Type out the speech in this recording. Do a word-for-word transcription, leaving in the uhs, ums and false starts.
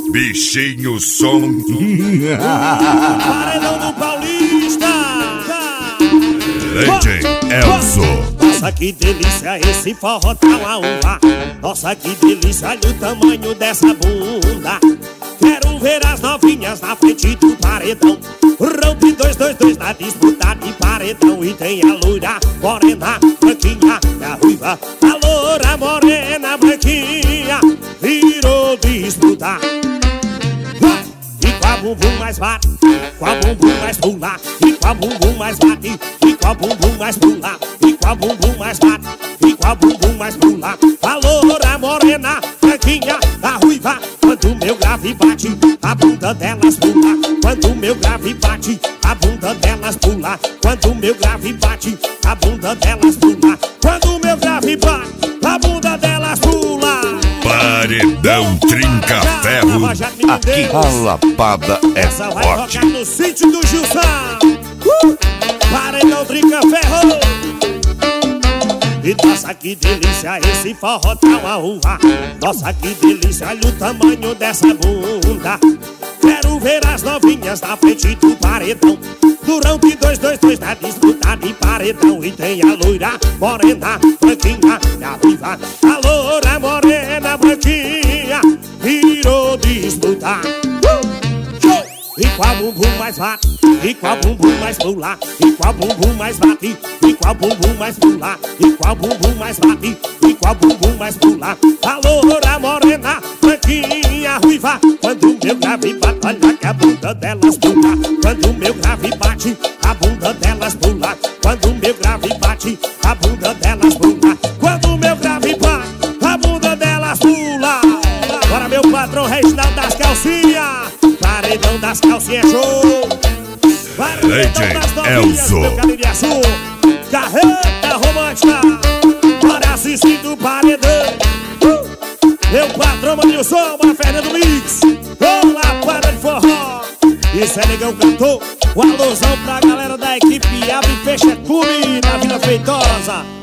Bichinho som. Paredão do Paulista. D J Elzo. Nossa, que delícia esse forró tá uma uva. Nossa, que delícia, olha o tamanho dessa bunda. Quero ver as novinhas na frente do paredão. Round dois, dois, dois na disputa de paredão. E tem a loira, morena, branquinha e a ruiva. A loira, morena, branquinha virou disputa. E com a bumbum mais bate, com a bumbum mais pula. E com a bumbum mais bate, e com a bumbum mais pula. E com a bumbum mais bate, e com a bumbum mais pula. A loura, morena, branquinha, a ruiva. Quando o meu grave bate, a bunda delas pula. Quando o meu grave bate, a bunda delas pula. Quando o meu grave bate, a bunda delas pula. Quando o meu grave bate, a bunda delas pula. Paredão trinca-ferro. Aqui a lapada é essa vai forte. tocar no sítio do Gilson. uh! Paredão trinca-ferro. E nossa, que delícia esse forró tá uma uva. Nossa, que delícia, olha o tamanho dessa bunda. Quero ver as novinhas na frente do paredão. Durante dois, dois, dois na disputa de paredão. E tem a loira, morena, branquinha e a ruiva. A loira, morena, branquinha virou disputa. E com a bumbum mais bate, e com a bumbum mais pula. E com a bumbum mais bate, e com a bumbum mais pula. E com a bumbum mais bate, e com a bumbum mais pula. A loura, morena, branquinha, ruiva. Quando o meu grave bate, olha que a bunda delas pula. Quando o meu grave bate, a bunda delas pula. Quando o meu grave bate, a bunda delas pula. Quando o meu grave bate, a bunda delas pula. Agora meu patrão Reginaldo das calcinhas. Paredão das calcinhas show. Paredão das novinhas, meu Caribe Azul. Carreta romântica. Bora assistir do paredão. uh! Meu patrão Manilson, bora Fernando Mix. Vamos lá, para de forró. Isso é Negão cantou. Um alusão pra galera da equipe Abre e Fecha Clube na Vila Feitosa.